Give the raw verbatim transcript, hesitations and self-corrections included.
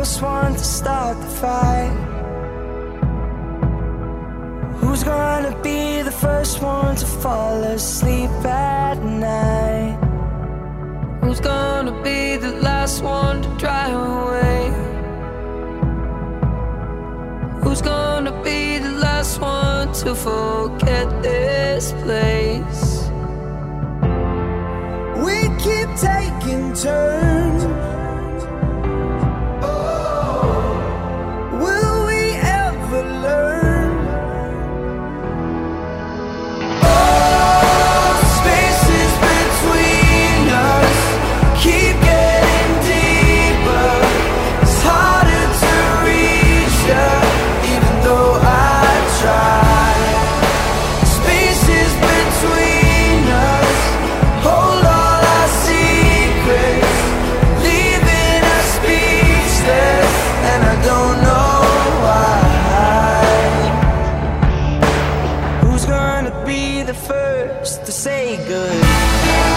first one to start the fight? Who's gonna be the first one to fall asleep at night? Who's gonna be the last one to drive away? Who's gonna be the last one to forget this place? We keep taking turns. Will we ever learn? Oh, spaces between us keep getting deeper. It's harder to reach you, even though I try. Spaces between us hold all our secrets, leaving us speechless, and I don't know why. Who's gonna be the first to say goodbye?